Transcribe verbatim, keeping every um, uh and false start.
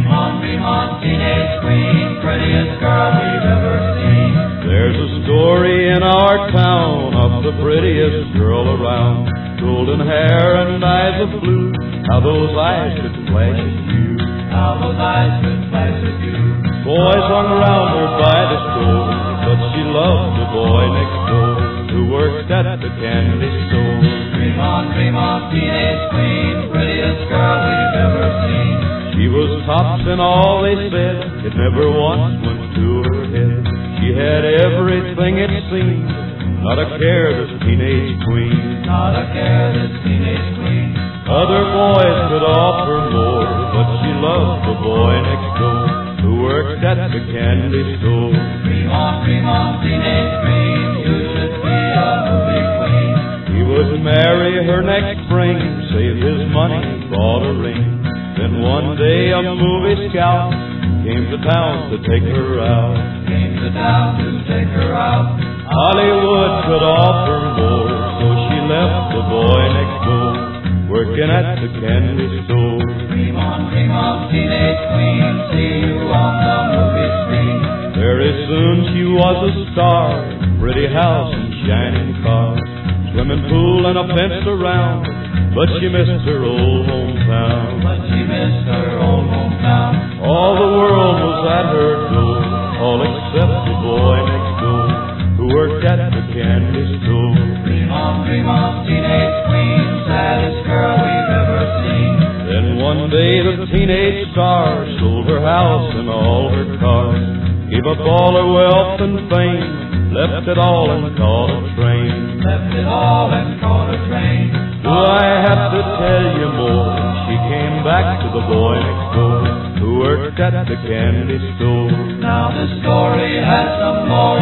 on, dream on, teenage queen, prettiest girl we've ever seen. There's a story in our town of the prettiest girl around. Golden hair and eyes of blue, how those eyes could flash at you. How those eyes could flash at you. Boys hung around her by the store, but she loved the boy next door who worked at the candy store. Dream on, dream on, teenage queen, prettiest girl we've ever seen. She was tops in all they said, it never once went to her head. She had everything it seemed, not a care, this teenage queen. Not a care, this teenage queen. Other boys could offer more, but she loved the boy next door who worked at the candy store. Dream on, dream on, teenage queen, you should be a movie queen. He would marry her next spring, save his money, bought a ring. Then one day a movie scout came to town to take her out. Came to town to take her out. Hollywood could offer more, so she left the boy next door, working at the candy store. Dream on, dream on, teenage queen, see you on the movie screen. Very soon she was a star, pretty house and shining car, swimming pool and a fence around, but she missed her old hometown. But she missed her old hometown. All the world was at her door, all except the boy next door who worked at the candy store. Dream on, dream on, teenage queen, saddest girl we've ever seen. Then one day the teenage star sold her house and all her cars, gave up all her wealth and fame, left it all and caught a train. Left it all and caught a train. Do I have to tell you more? She came back to the boy next door who worked at the candy store. Now the story has some more